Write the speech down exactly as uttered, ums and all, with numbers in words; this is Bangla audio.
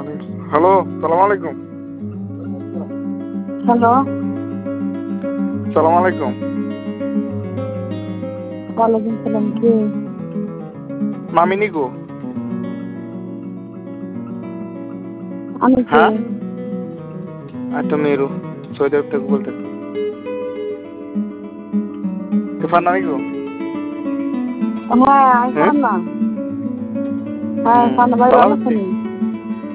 হ্যালো, সালাম আলাইকুম। হ্যালো, সালাম আলাইকুম। ওয়ালাইকুম সালাম। কে? মামিনি গো। আমি কে? হ্যাঁ, আমি তো মেরু সৌদি আরব থেকে বলতেছি। তুফান নামি গো। হ্যাঁ, আমি হ্যাঁ, পান্না। হ্যাঁ, হুম, পান্না ভাই ভালো ভালো আছি। আছেন?